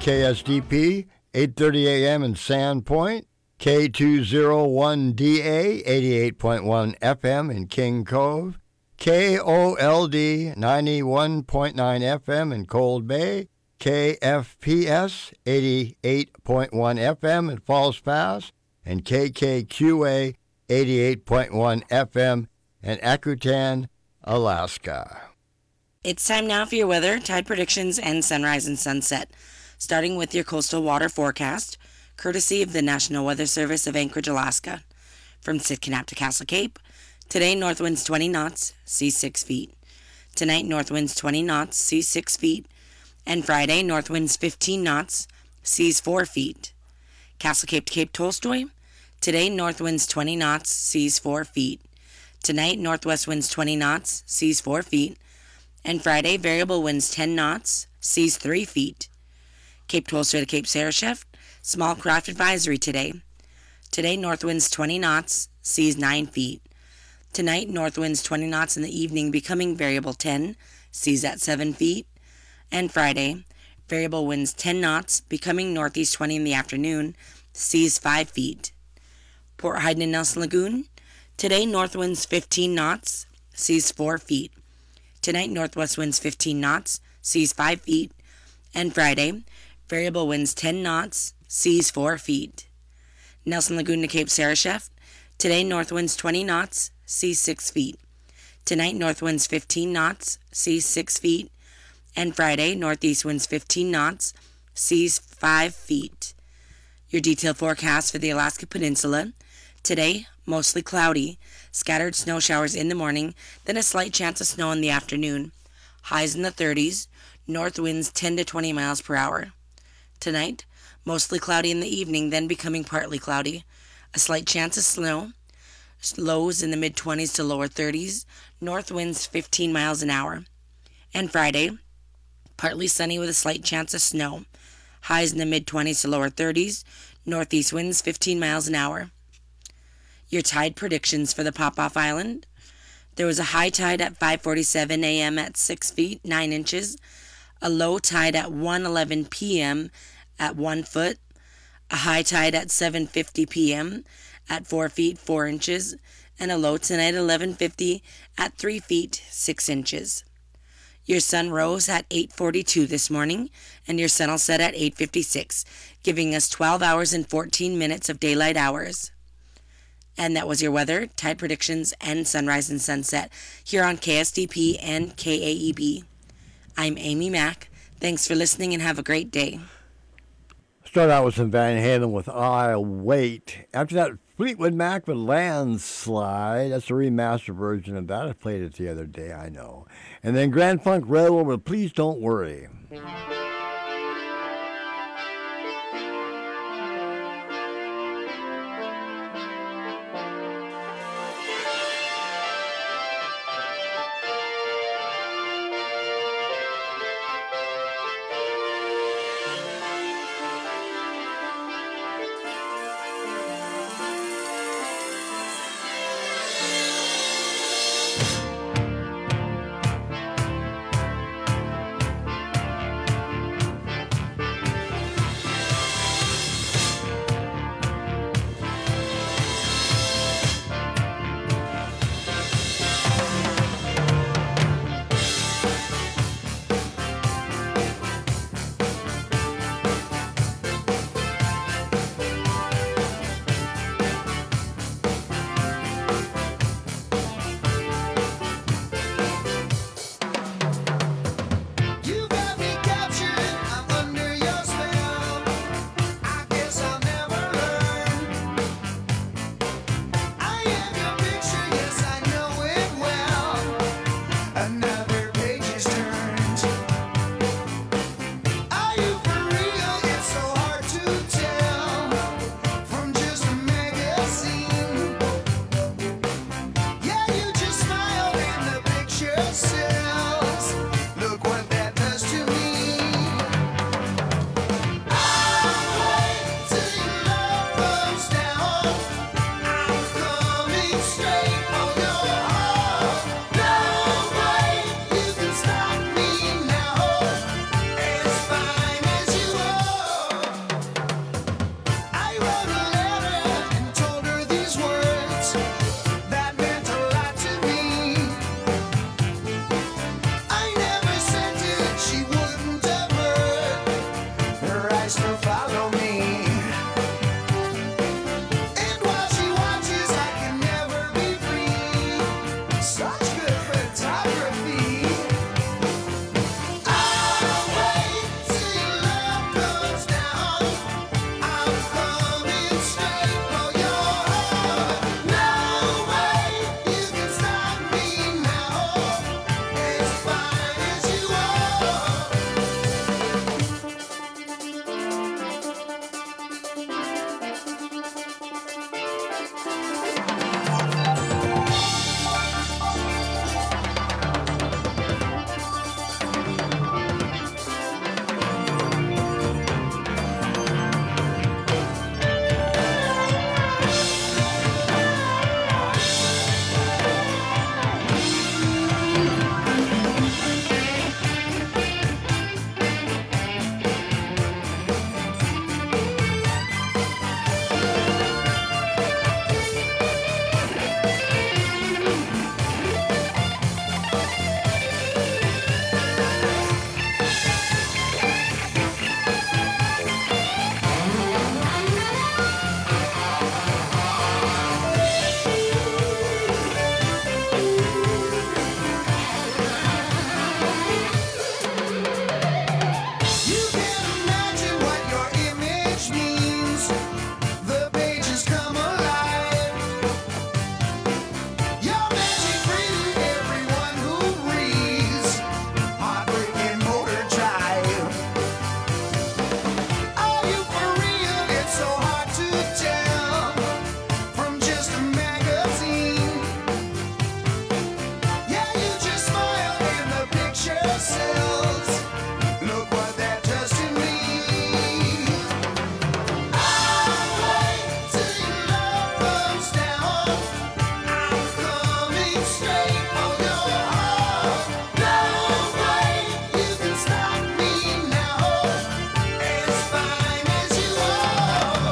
KSDP, 8:30 a.m. in Sandpoint, K201DA, 88.1 FM in King Cove, KOLD, 91.9 FM in Cold Bay, KFPS, 88.1 FM in Falls Pass, and KKQA, 88.1 FM in Akutan, Alaska. It's time now for your weather, tide predictions, and sunrise and sunset. Starting with your coastal water forecast, courtesy of the National Weather Service of Anchorage, Alaska. From Sitkinnap to Castle Cape, today north winds 20 knots, seas 6 feet. Tonight north winds 20 knots, seas 6 feet. And Friday north winds 15 knots, seas 4 feet. Castle Cape to Cape Tolstoy, today north winds 20 knots, seas 4 feet. Tonight northwest winds 20 knots, seas 4 feet. And Friday variable winds 10 knots, seas 3 feet. Cape Tolstoy to Cape Sarashef, small craft advisory today. Today, north winds 20 knots, seas 9 feet. Tonight, north winds 20 knots in the evening, becoming variable 10, seas at 7 feet. And Friday, variable winds 10 knots, becoming northeast 20 in the afternoon, seas 5 feet. Port Heiden and Nelson Lagoon, today, north winds 15 knots, seas 4 feet. Tonight, northwest winds 15 knots, seas 5 feet. And Friday, variable winds 10 knots, seas 4 feet. Nelson Lagoon to Cape Sarashef, today north winds 20 knots, seas 6 feet. Tonight north winds 15 knots, seas 6 feet. And Friday northeast winds 15 knots, seas 5 feet. Your detailed forecast for the Alaska Peninsula, today mostly cloudy, scattered snow showers in the morning, then a slight chance of snow in the afternoon. Highs in the 30s, north winds 10 to 20 miles per hour. Tonight, mostly cloudy in the evening, then becoming partly cloudy. A slight chance of snow. Lows in the mid-20s to lower 30s. North winds 15 miles an hour. And Friday, partly sunny with a slight chance of snow. Highs in the mid-20s to lower 30s. Northeast winds 15 miles an hour. Your tide predictions for the Popoff Island. There was a high tide at 5:47 a.m. at 6 feet, 9 inches. A low tide at 1:11 p.m. at 1 foot, a high tide at 7:50 p.m. at 4 feet 4 inches, and a low tonight at 11:50 at 3 feet 6 inches. Your sun rose at 8:42 this morning, and your sun will set at 8:56, giving us 12 hours and 14 minutes of daylight hours. And that was your weather, tide predictions, and sunrise and sunset here on KSDP and KAEB. I'm Amy Mack. Thanks for listening and have a great day. Start out with some Van Halen with I'll Wait. After that, Fleetwood Mac with Landslide. That's a remastered version of that. I played it the other day, I know. And then Grand Funk Railroad with Please Don't Worry. tries to follow me. And while she watches, I can never be free. Such good photography. I'll wait till your love comes down. I'm coming straight for your heart. No way you can stop me now. As fine as you are. You can't imagine what your image means. The pages come alive. Your magic brings everyone who reads. Heartbreaking motor drive. Are you for real? It's so hard to tell from just a magazine. Yeah, you just smile and the picture sells. Look what that does to me. I'll wait till your love comes down. I'm coming straight for your heart. No way you can stop me now. As fine as you are.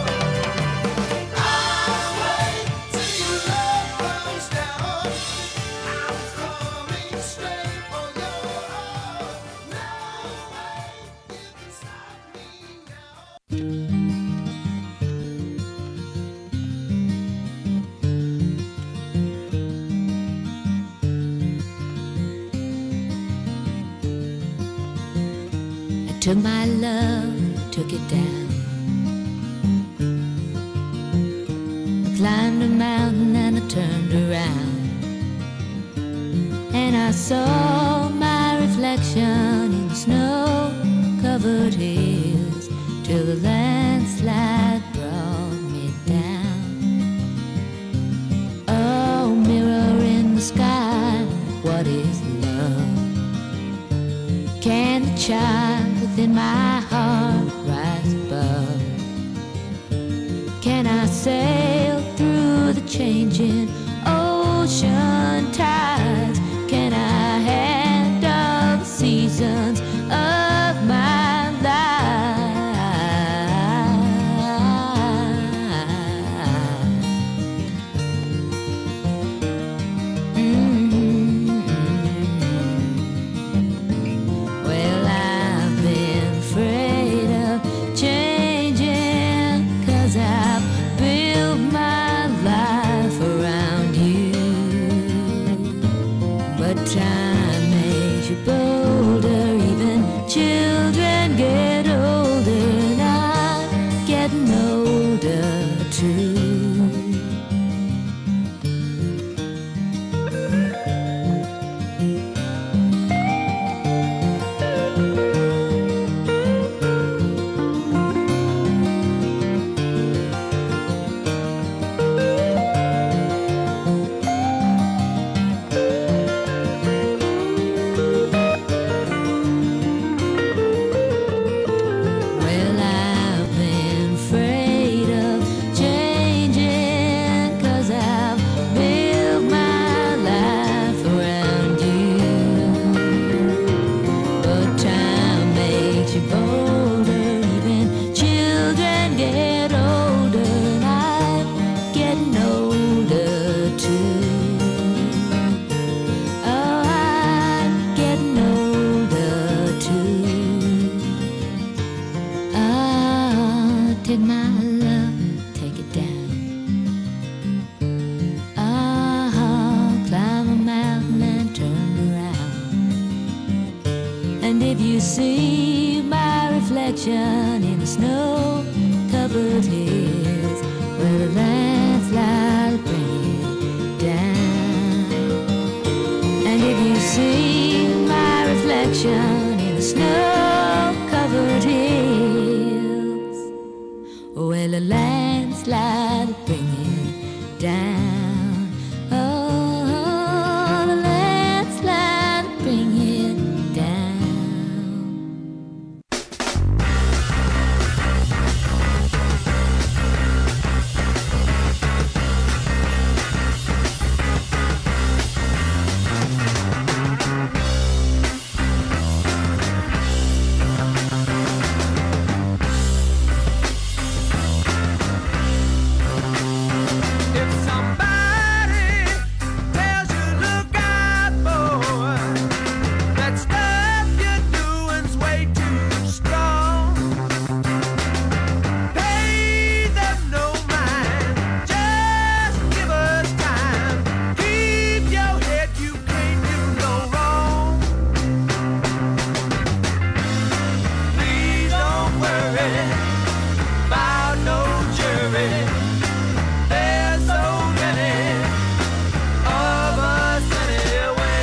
I'll wait till your love comes down. I'm coming straight for your heart. No way you can stop me now. I took my love, took it down. I climbed a mountain and I turned around. And I saw my reflection in snow-covered hills till the landslide brought me down. Oh, mirror in the sky, what is love? Can the child within my heart rise above? Can I sail through the changing ocean tides? Can I handle the seasons of my Well, I've been afraid of changing, 'cause I've built my life around did my love take it down? Climb a mountain and turn around. And if you see my reflection in the snow-covered hills, where the landslide bring it down. And if you see my reflection in the snow-covered hills, well, the landslide bring it down. Oh, the landslide bring it down. If somebody tells you look out, boy, that stuff you're doing's way too strong, pay them no mind, just give us time. Keep your head, you can't do no wrong. Please don't worry about no jury. There's so many of us anyway.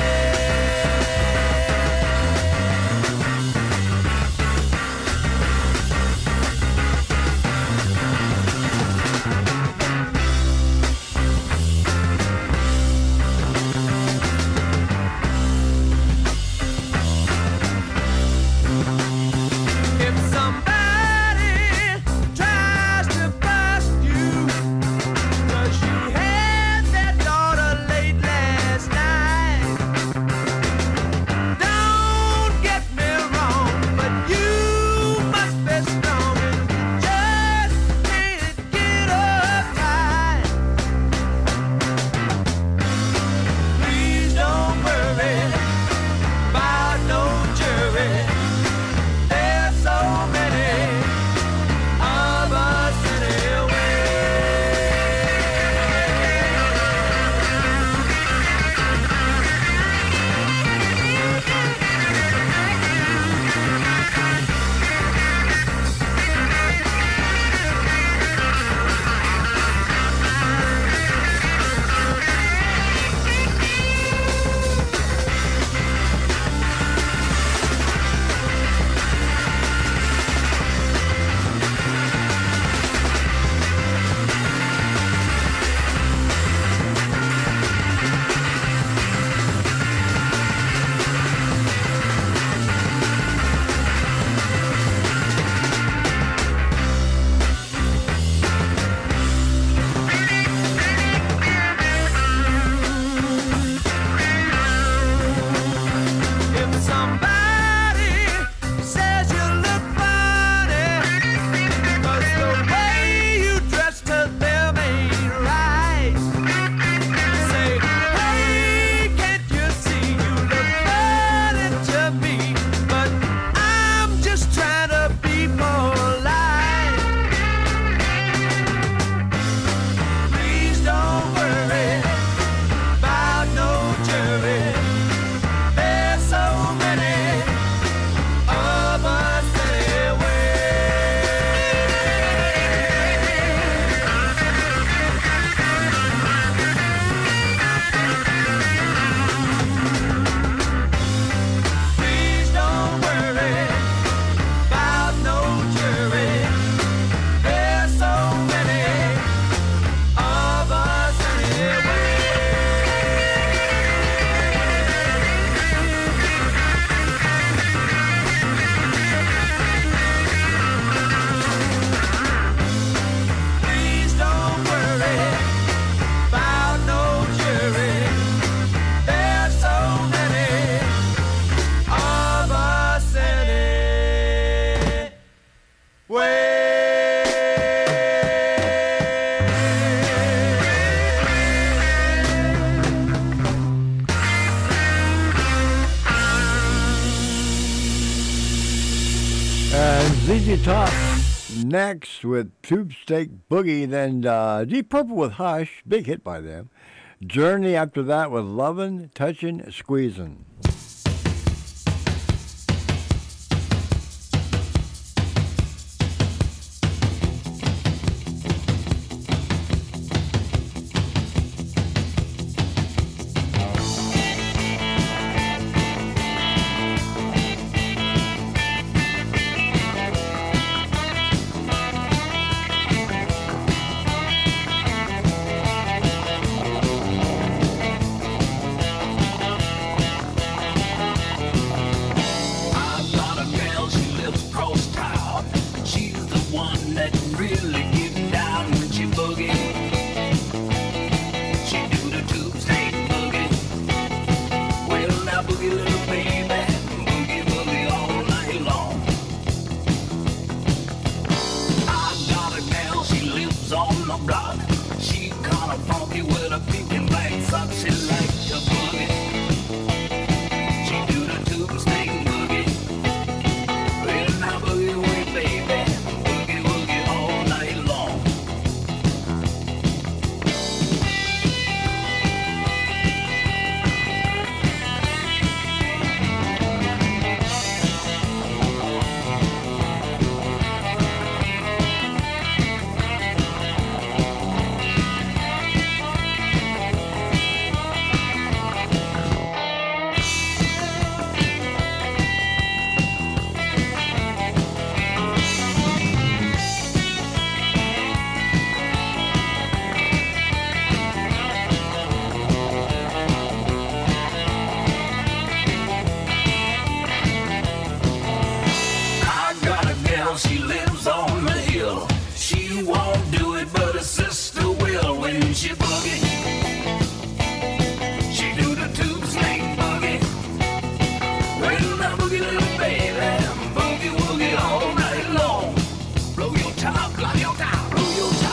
If somebody tries to bust you 'cause you had that daughter late last night, don't get me wrong, but you must be strong and just can't get uptight. Please don't worry about no jury. There's so many of us anyway. If somebody says you look funny 'cause the way you dress to them ain't right, say, hey, can't you see you look funny to me? But I'm just trying to be polite. Please don't worry about no jury. There's so many of us anyway. Please don't worry about no jury. There's so many of us anyway. Please don't worry about no jury. There's so many of us And ZZ Top next with Tube Steak Boogie, then Deep Purple with Hush, big hit by them. Journey after that with Lovin', Touchin', Squeezin'. I've got a girl, she lives across town. She's the one that can really get down when she boogie. She do the tube steak boogie. Well, now boogie, little baby, boogie, boogie all night long. I've got a gal, she lives on the block. She kinda funky with a pink and black sock. She likes to boogie. She do the tube steak boogie. Well, now boogie away, baby. Boogie woogie all night long. I got a gal, she lives on the hill. She won't do it, but her sister will when she boogie. She do the tube snake boogie. Well, now boogie, little baby, boogie woogie all night long. Blow your top, blow your top, blow your top.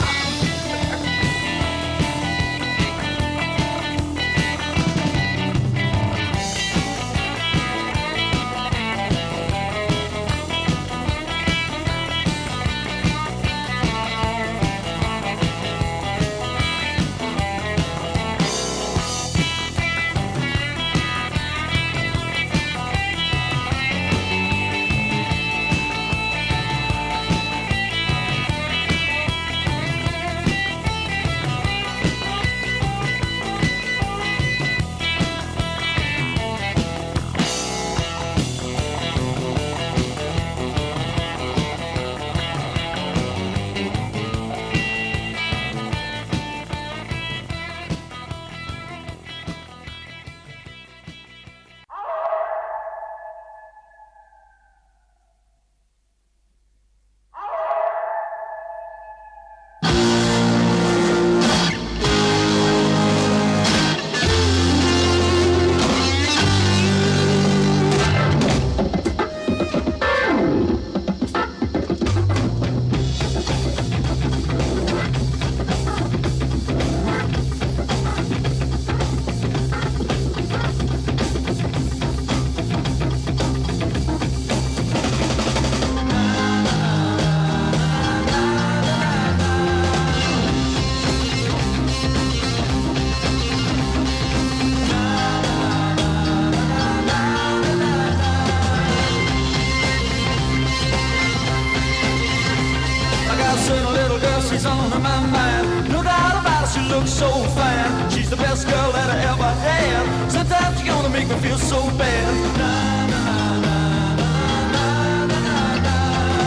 I got a certain little girl, she's on my mind. No doubt about it, she looks so fine. She's the best girl that I ever had. Sometimes you're gonna make me feel so bad. Na, na, na, na, na, na, na, na.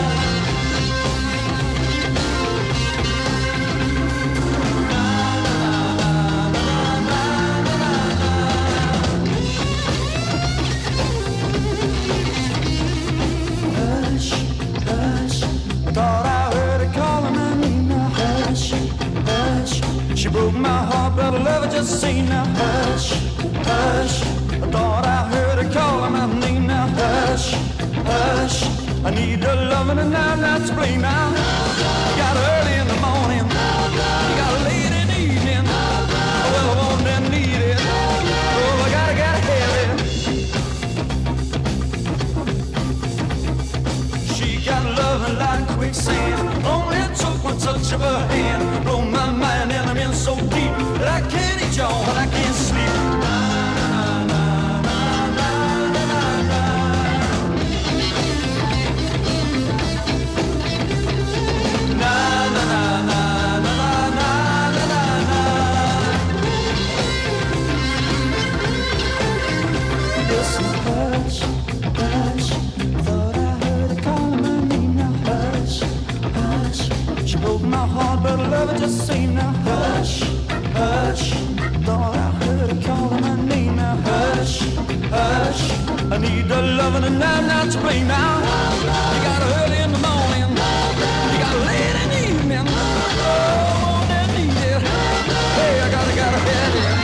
Hush, hush, I thought I heard her calling my name now. Hush, hush, she broke my heart, but I love her just the same now. Hush, hush, I thought I heard her calling my name now. Hush, hush, I need her loving and I'm not to blame now. You got her early in the morning, you got her late in the evening. Well, I want and need it, oh, I gotta have it. She got love loving like quicksand. Only took one touch of her hand, blow my mind, and I'm in so deep that I can't eat y'all, but I can't sleep. Listen, hush, hush. Thought I heard her calling my name. Now hush, hush. She broke my heart, but I love her just same. Now hush, hush. Thought I heard her calling my name. Now hush, hush. I need the loving and I'm not to blame now. You got her early in the morning, you got her late in the evening. Oh, I need it. Hey, I gotta have it.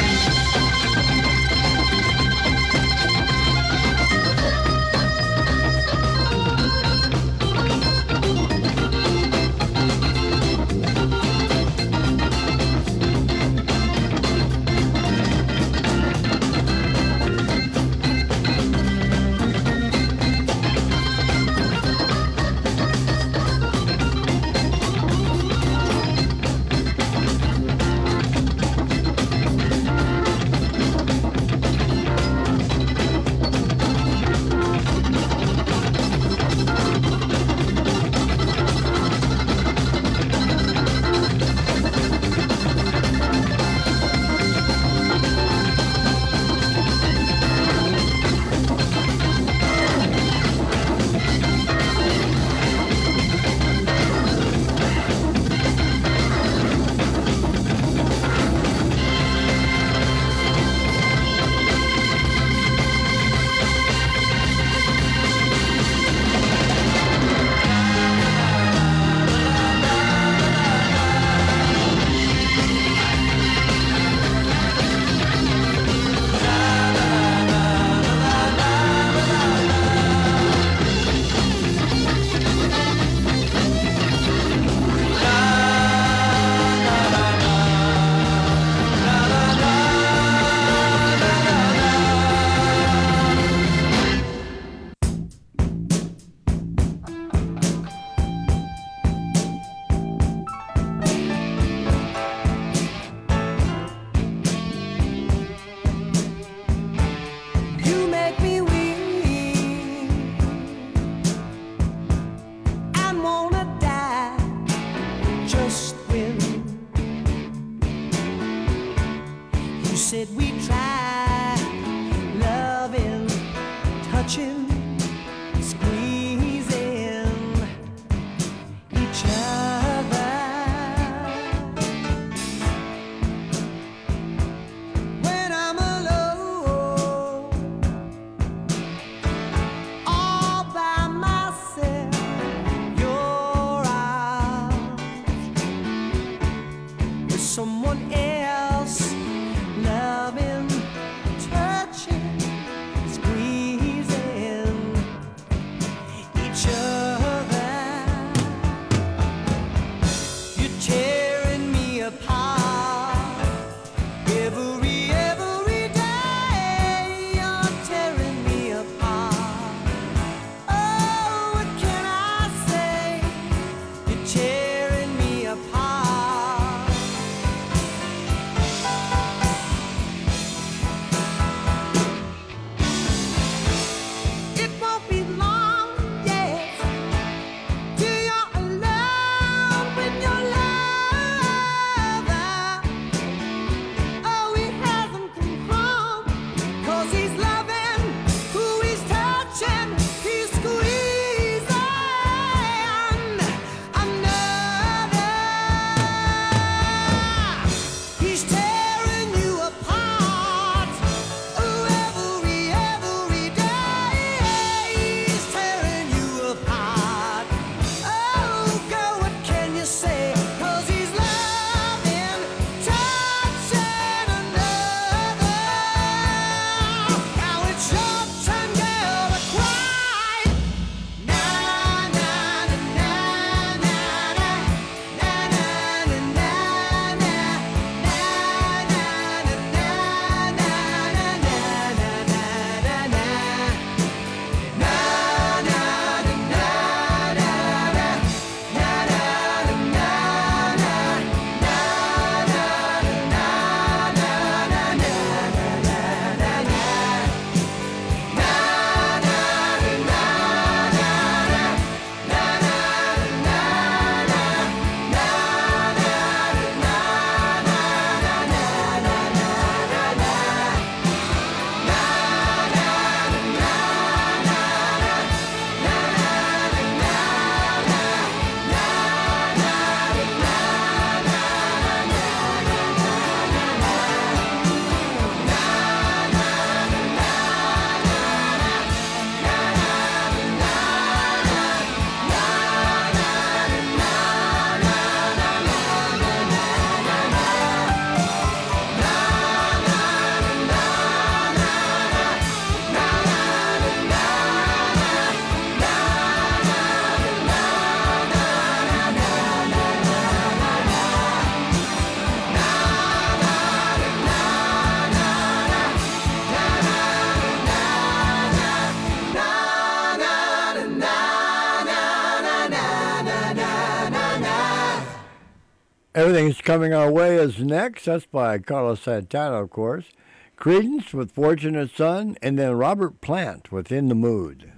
Everything's Coming Our Way is next. That's by Carlos Santana, of course. Creedence with Fortunate Son, and then Robert Plant with In the Mood.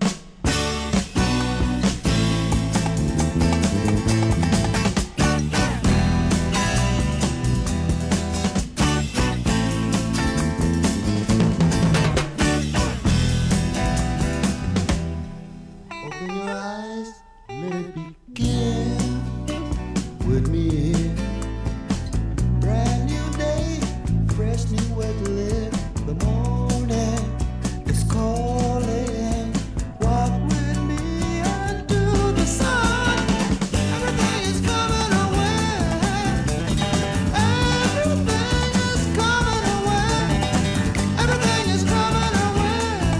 Open your eyes, let it begin with me. Brand new day, fresh new way to live. The morning is calling. Walk with me unto the sun. Everything is coming our way. Everything is coming our way. Everything is coming our way.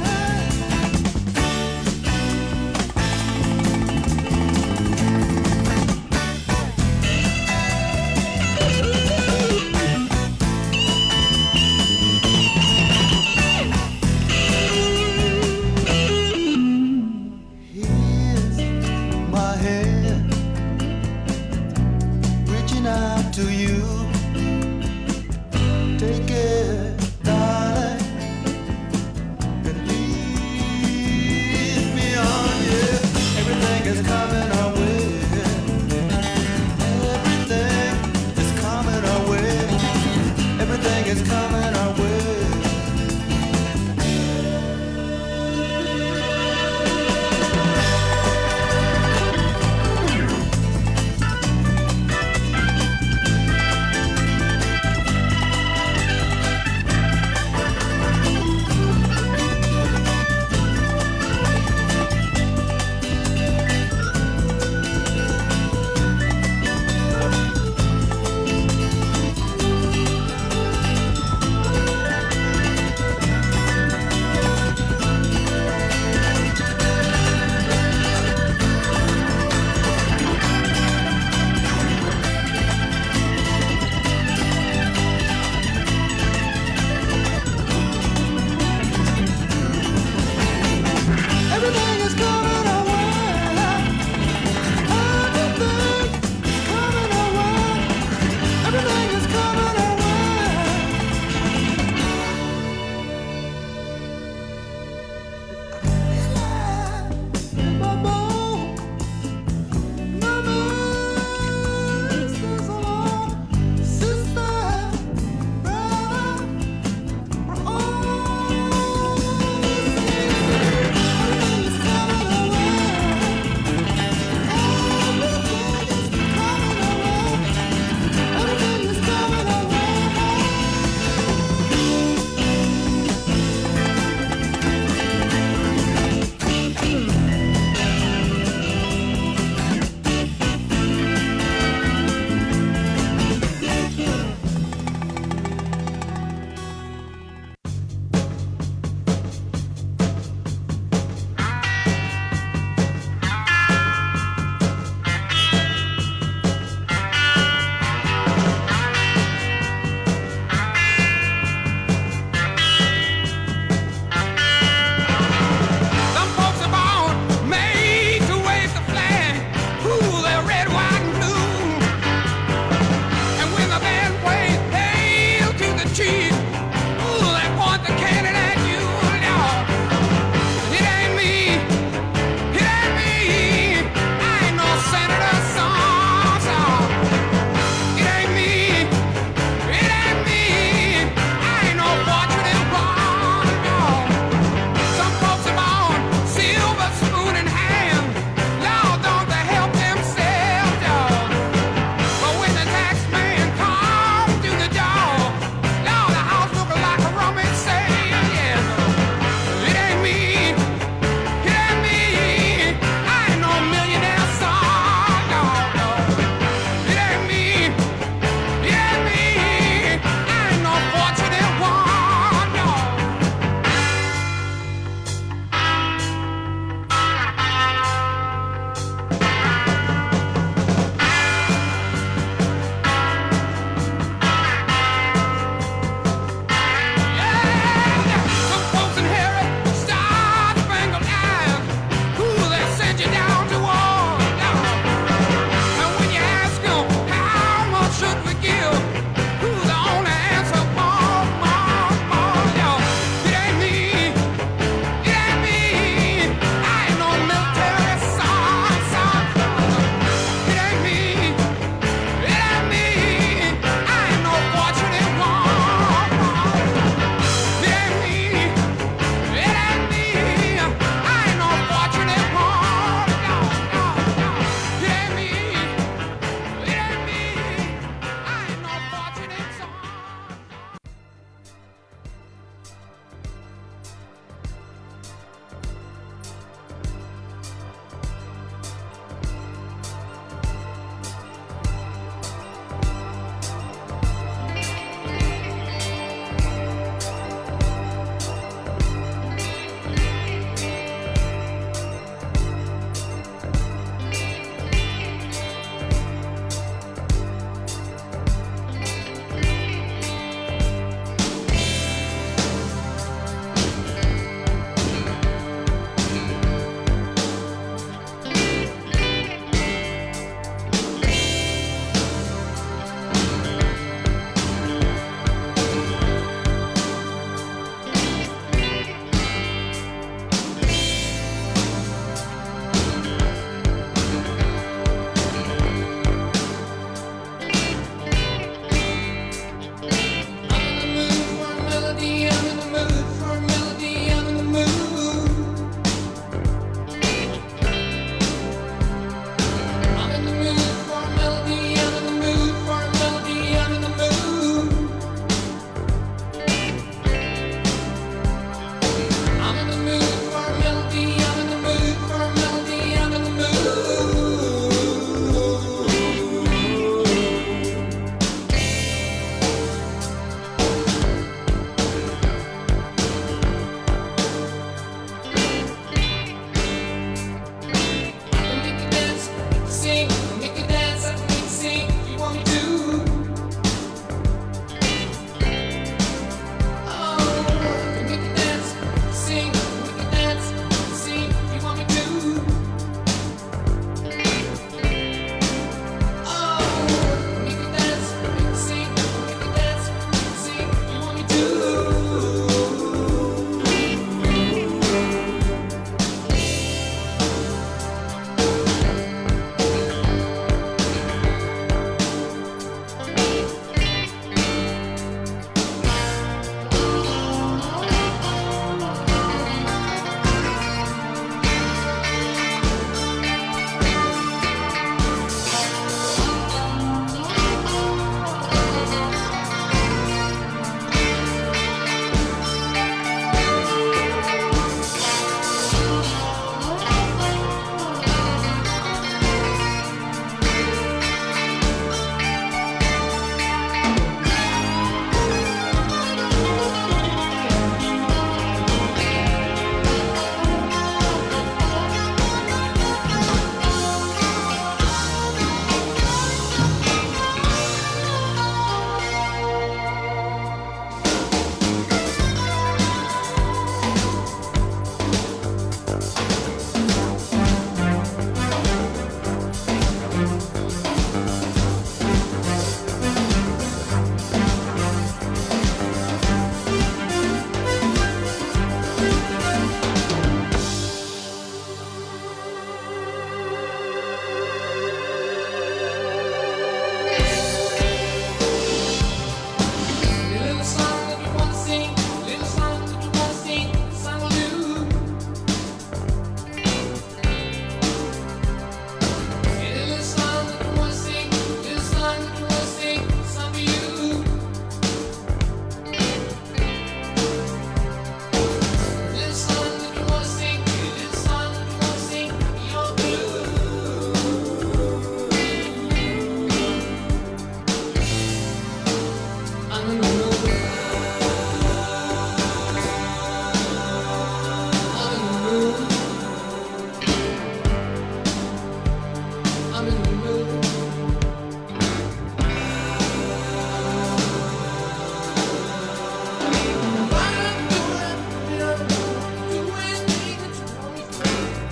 Here's my hand reaching out to you. Take it, darling, and lead me on. Yeah, everything is coming our way. Everything is coming our way. Everything is coming our way. I'm in the mood. What I'm doing, doing things that you want me to.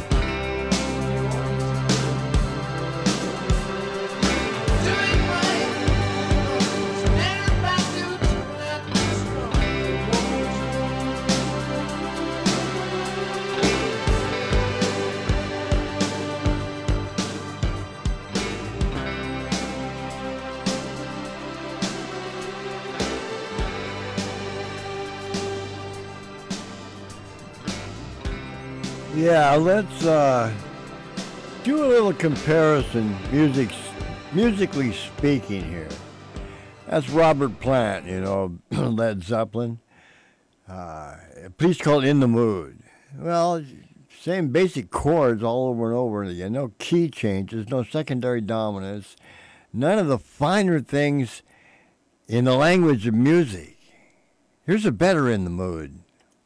Doing right, never back to that strong. Yeah, let's do a little comparison, musically speaking here. That's Robert Plant, Led Zeppelin. A piece called In the Mood. Well, same basic chords all over and over again. No key changes, no secondary dominance, none of the finer things in the language of music. Here's a better In the Mood.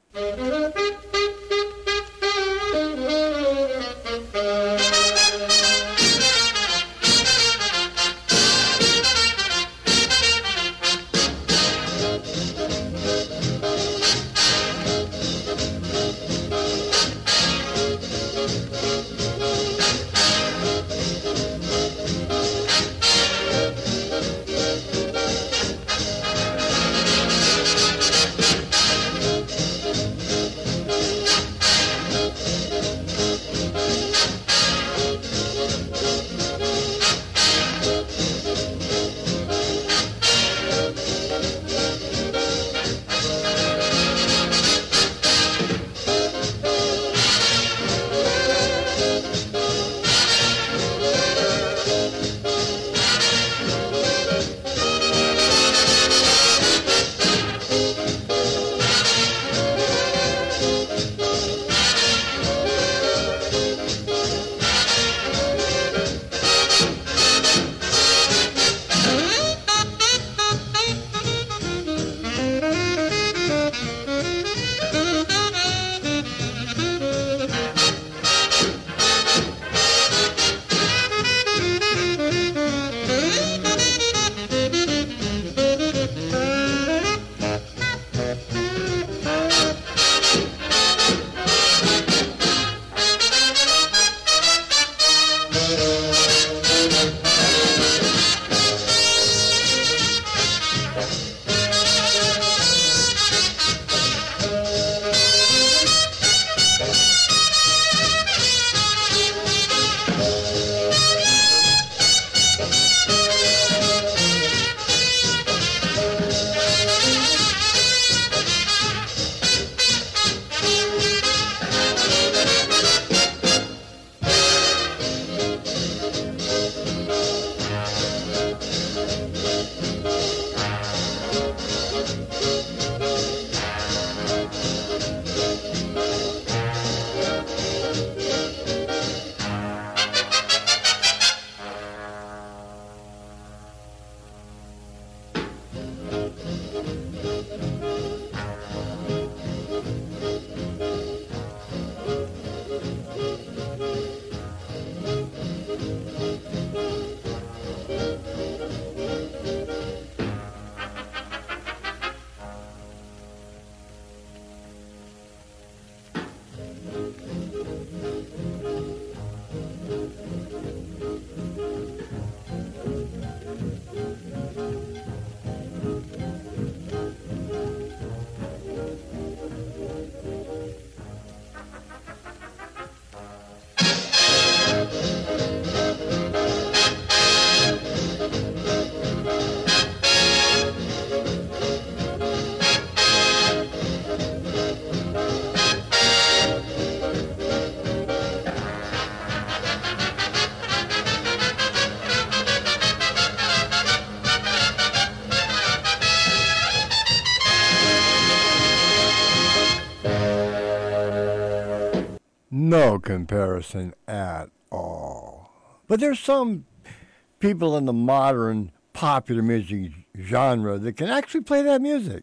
No comparison at all. But there's some people in the modern popular music genre that can actually play that music.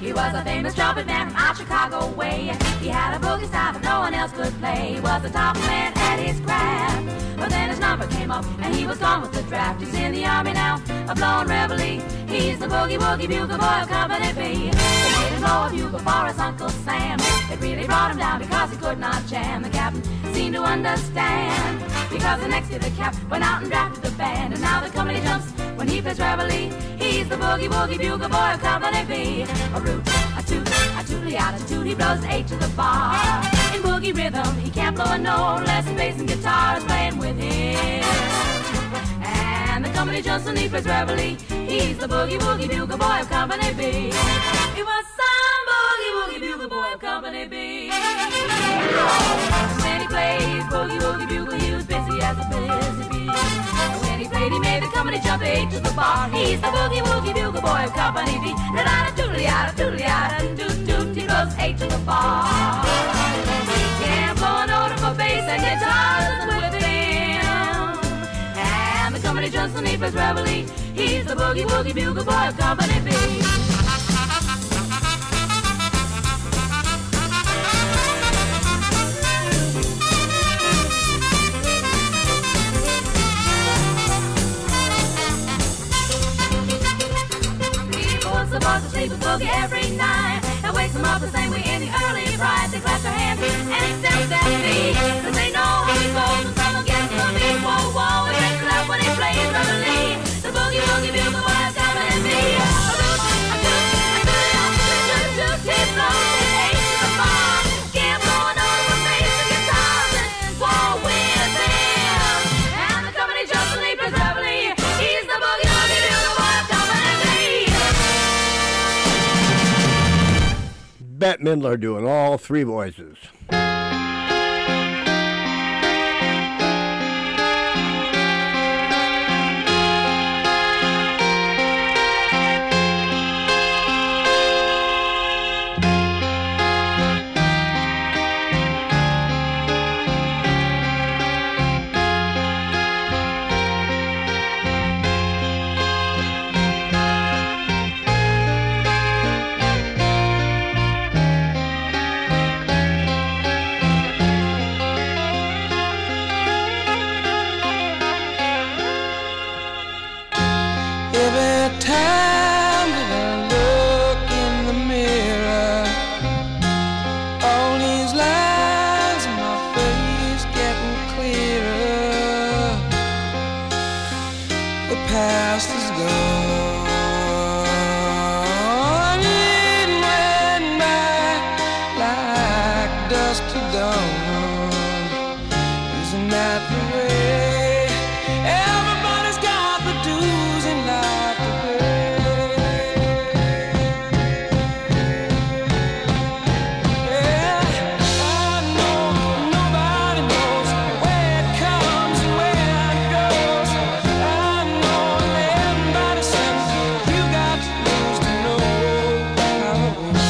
He was a famous trumpet man from out Chicago way. He had a boogie style that no one else could play. He was the top man at his craft. But then his number came up and he was gone with the draft. He's in the army now, a blowing reveille. He's the boogie woogie bugle boy of Company B. They made him blow a bugle for his Uncle Sam. It really brought him down because he could not jam. The captain seemed to understand, because the next year the cap went out and drafted the band. And now the company jumps when he plays reveille. He's the boogie woogie bugle boy of Company B. A root, a toot, a tootly out, a toot. He blows an 8 to the bar. In boogie rhythm, he can't blow a note unless the bass and guitar is playing with him. And the company jumps when he plays reveille. He's the boogie woogie bugle boy of Company B. He was some boogie woogie bugle boy of Company B. When he played boogie woogie bugle, he was busy as a busy bee. When he played, he made the company jump 8 to the bar. He's the boogie woogie bugle boy of Company B. Da da da doodly da doot doot. He blows 8 to the bar. Can't blow a note of a bass and guitars with him. And the company jumps when he plays reveille. He's the boogie woogie bugle boy of Company B. Supposed to sleep with boogie every night and wakes them up the same way in the early pride. They clap their hands and extend their feet, 'cause they know how he goes when someone gets to the beat. Whoa, whoa, he wakes it up when he plays reveille. The boogie woogie bugle boy is coming at me. A toot, a toot, a toot, toot, toot, he blows 8 to the bar. Can't blow a note of a bass and guitars and whoa with him. And the company jumps when he plays reveille. He's the boogie woogie bugle boy of Company B. Bette Midler doing all three voices. Every time that I look in the mirror, all these lines in my face getting clearer. The past is gone. It went by like dust to dawn. Isn't that the way? Everybody's got the dues in life to pay. Yeah, I know nobody knows where it comes and where it goes. I know everybody says you got to lose to know how it goes.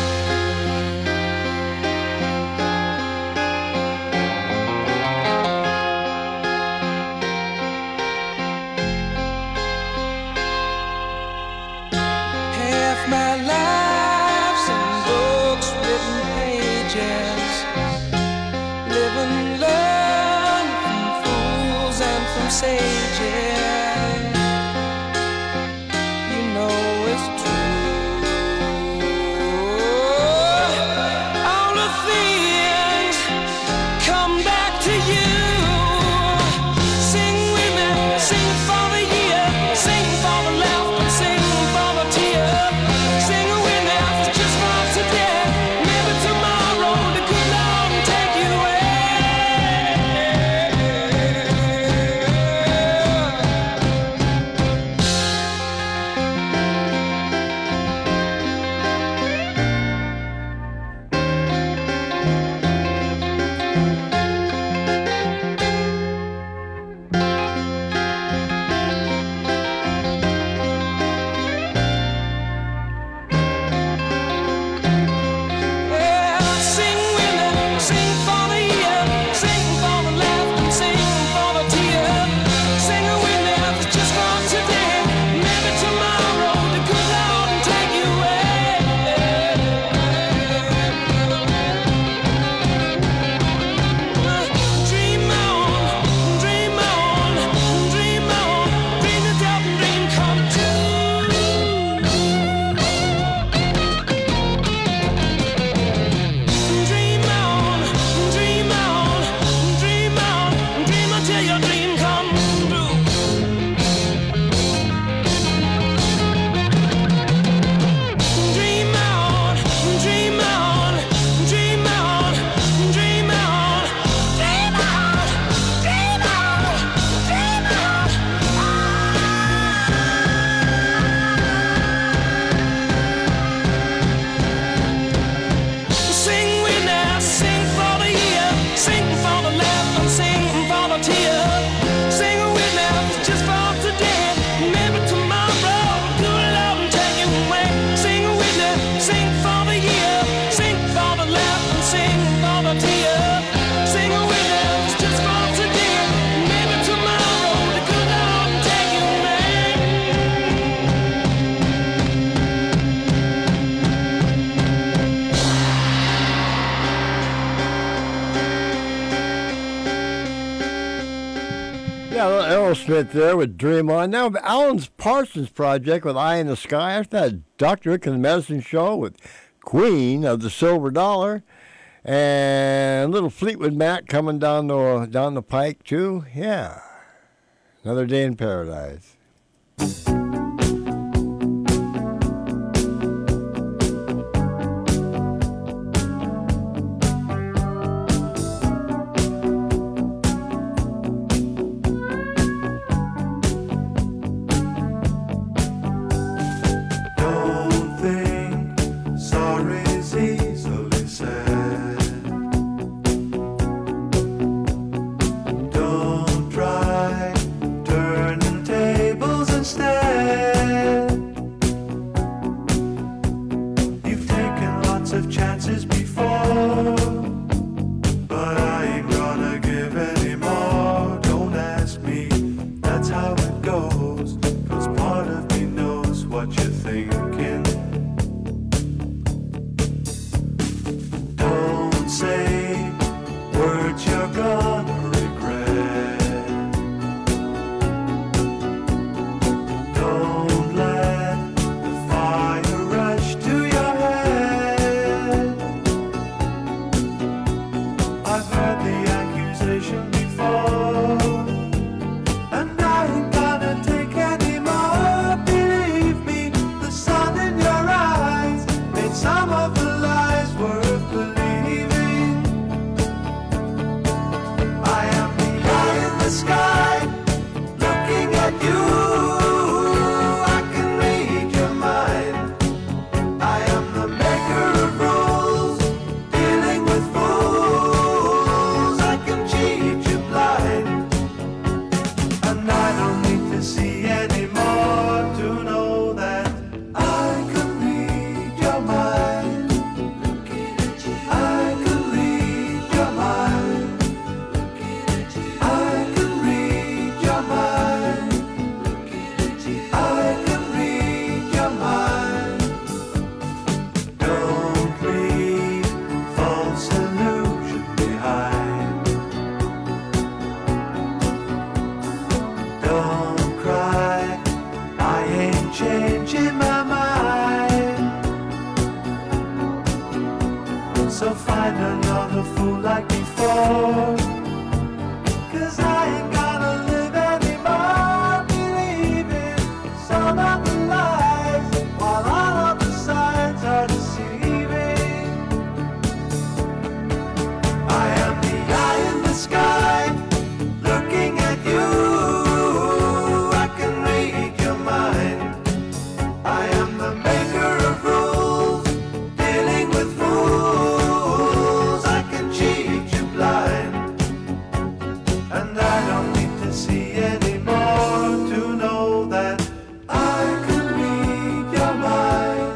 Half my life's in books, written pages, living, learn from fools and from sages. You know it's true. All the things come back to you. Sing with me, sing for the year, sing for the laughter, sing for the tear. Sing with Smith there with Dream On. Now, Alan Parsons Project with Eye in the Sky. After that, Dr. Rick and the Medicine Show with Queen of the Silver Dollar. And little Fleetwood Mac coming down the pike, too. Yeah. Another Day in Paradise. Don't think sorry's easily said. Don't try turning tables instead. You've taken lots of chances before, but I ain't gonna give any more. Don't ask me, that's how it goes. 'Cause part of me knows what you're thinking. Don't say words you're gonna regret. Don't let the fire rush to your head. I've heard the accusation before, and I ain't gonna take any more. Believe me, the sun in your eyes made some of the lies worth believing. I am the eye in the sky, looking at you. I can read your mind. I am the maker of rules, dealing with fools. I can cheat you blind, and I don't need to see any more to know that I can read your mind. I can read your mind. I can read your mind. I can read your mind. Don't leave false illusion behind. Don't cry, I ain't changing my mind. So find another fool like before. 'Cause I ain't gonna live anymore believing some of the lies, while all of the signs are deceiving. I am the eye in the sky, looking at you. I can read your mind. I am the maker of rules, dealing with fools. I can cheat you blind, and I don't need to see any more to know that I can read your mind.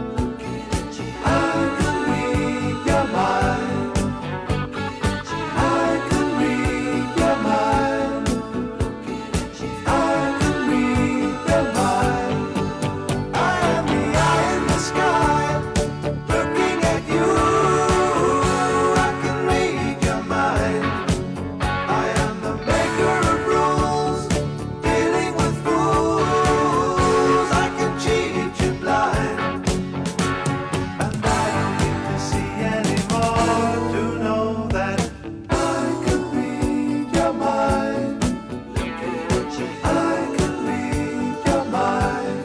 I can read your mind. I can read your mind. I can read your mind. I am the eye in the sky, looking at you. I can read your mind. I am the maker of rules, dealing with fools. I can cheat you blind, and I don't need to see any more to know that I can read your mind. I can read your mind.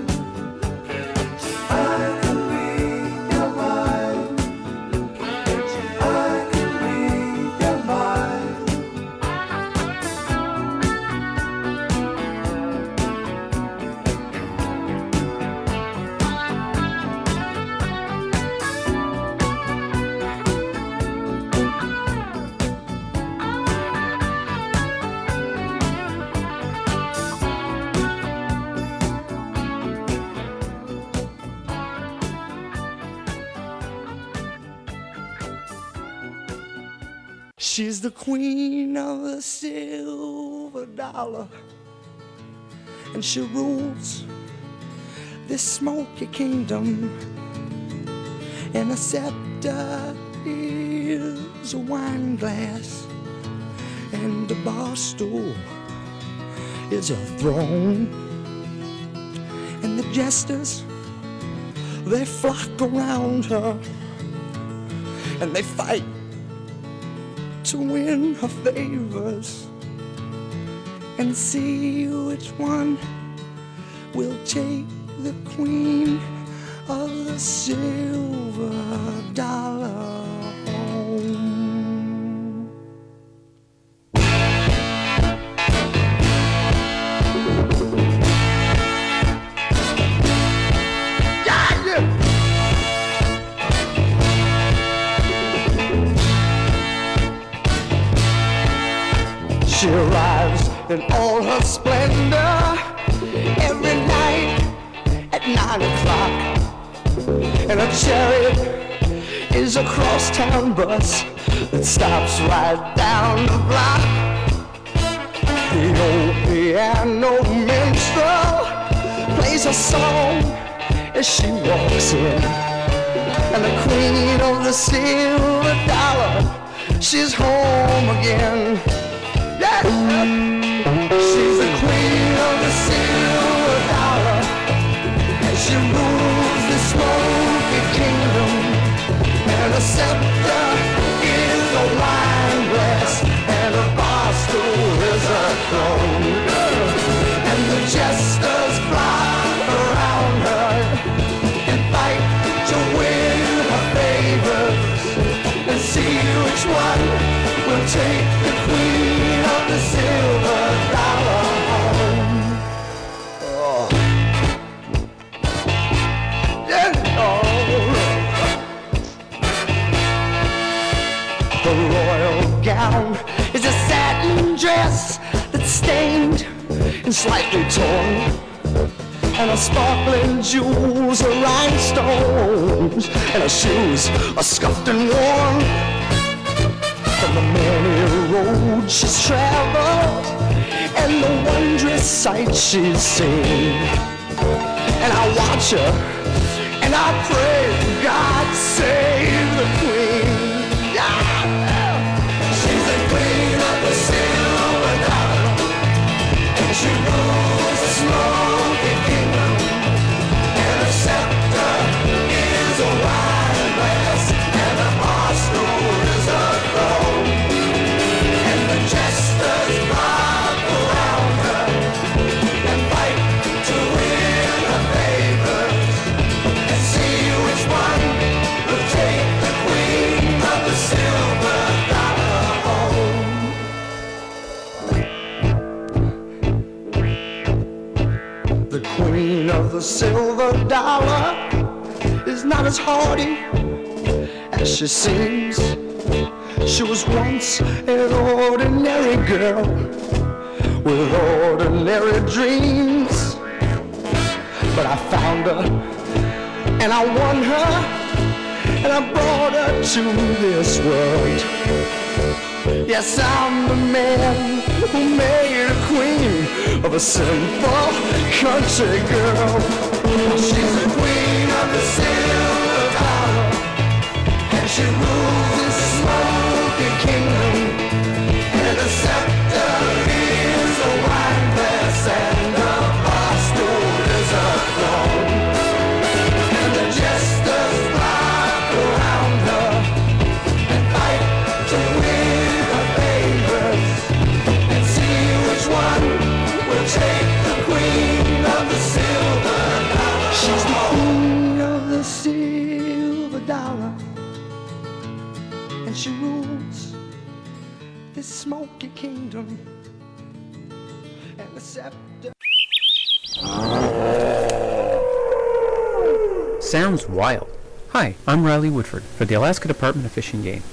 I can read your mind. I can read your mind. She's the queen of the silver dollar, and she rules this smoky kingdom. And a scepter is a wine glass, and a bar stool is her throne. And the jesters, they flock around her, and they fight to win her favors and see which one will take the queen of the silver dollar home. She arrives in all her splendor every night at 9 o'clock. And her chariot is a crosstown bus that stops right down the block. The old piano minstrel plays a song as she walks in. And the queen of the silver dollar, she's home again. Yeah. She's the queen of the silver dollar, and she rules the smoky kingdom. And a scepter is a wine glass, and a bar stool is a throne. And the jesters flock around her and fight to win her favors, and see which one will take the queen of the silver dollar home. Oh. Yeah. Oh. The royal gown is a satin dress that's stained and slightly torn, and her sparkling jewels are rhinestones, and her shoes are scuffed and worn from the many roads she's traveled and the wondrous sights she's seen. And I watch her and I pray, God save the queen. Yeah. She's the queen of the silver dollar, and she rules the smoky kingdom. And her scepter is a wine glass, and her bar stool is a throne. And the jesters flock around her and fight to win her favors, and see which one will take the queen of the silver dollar home. The queen of the silver dollar is not as hardy as she seems. She was once an ordinary girl with ordinary dreams. But I found her and I won her, and I brought her to this world. Yes, I'm the man who made a queen of a simple country girl. She's the queen of the silver dollar, and she rules this smoky kingdom. And the scepter is a wine glass, and the bar stool is a throne. And the jesters flock around her and fight to win her favors, and see which one will take the queen of the silver dollar. She's the queen of the silver dollar, and she rules this smoky kingdom. And the scepter. Sounds wild. Hi, I'm Riley Woodford for the Alaska Department of Fish and Game.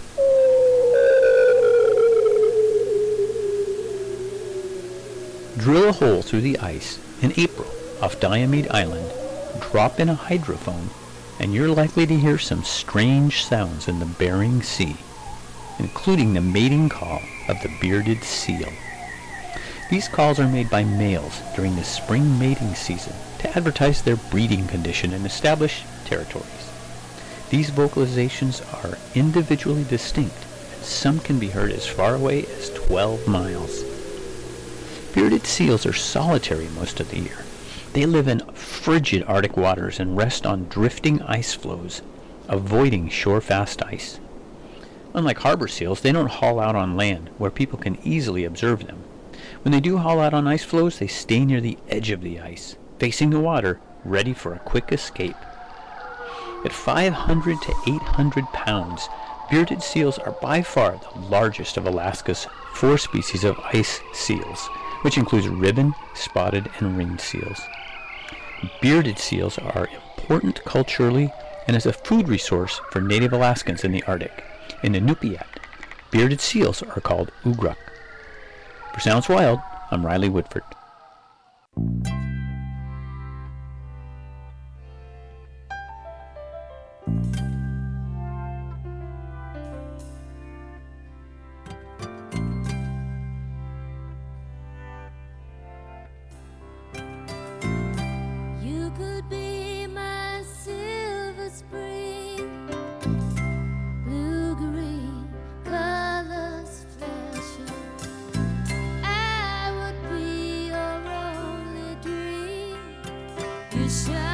Drill a hole through the ice in April off Diomede Island, drop in a hydrophone, and you're likely to hear some strange sounds in the Bering Sea, including the mating call of the bearded seal. These calls are made by males during the spring mating season to advertise their breeding condition and establish territories. These vocalizations are individually distinct, and some can be heard as far away as 12 miles. Bearded seals are solitary most of the year. They live in frigid Arctic waters and rest on drifting ice floes, avoiding shore-fast ice. Unlike harbor seals, they don't haul out on land where people can easily observe them. When they do haul out on ice floes, they stay near the edge of the ice, facing the water, ready for a quick escape. At 500 to 800 pounds, bearded seals are by far the largest of Alaska's 4 species of ice seals, which includes ribbon, spotted, and ringed seals. Bearded seals are important culturally and as a food resource for native Alaskans in the Arctic. In Inupiat, bearded seals are called ugruk. For Sounds Wild, I'm Riley Woodford. You could be my silver spring, blue-green colors flashing. I would be your only dream. You shine.